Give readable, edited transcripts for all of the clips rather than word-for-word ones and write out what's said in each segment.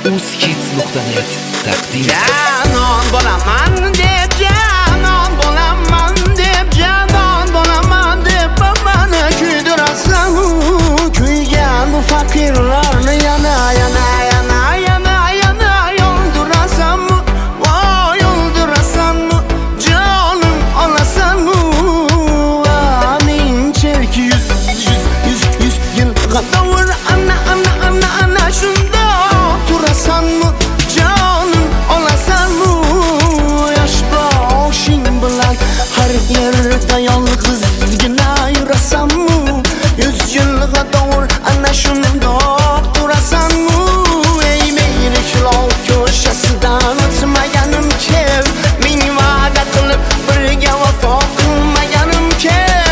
uzhits.net taqdim. Canon bo'laman deb, canon bo'laman deb, canon bo'laman deb mani kuydirasan. Kuygan bu faqirlarni yana yana yana yana yana yoldurasan. Voy yoldurasan. Canım olasan. Amin çerki yüz yılga davur ana şunda durasan mı? Canım olasan mı? Yaş başın bilan her yerde yalnızgina yurasan mı? 100 yılga davur ana şunda durasan mı? Ey meyliklar köşesinden ötmeyenim kev, min vade kılıp birge vefa kılmayenim kev.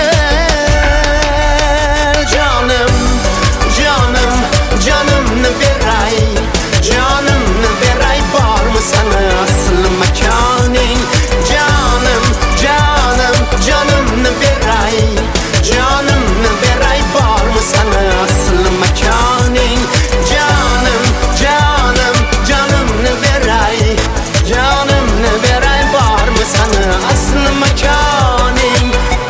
Canımını beray, canımını beray, var mı sana asıl mekanin? Canımını beray, canımını beray, var mı sana asıl mekanin? Canımını beray, canımını beray, var mı sana asıl mekanin?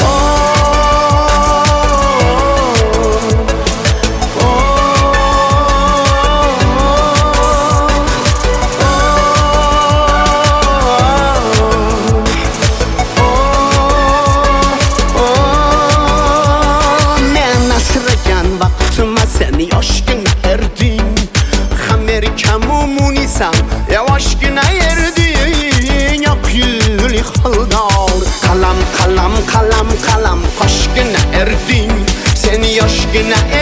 Seni aşkına erdin, Amerika'mı munisam, aşkına erdin, yak yüzlü haldar. Kalam, aşkına erdin, seni aşkına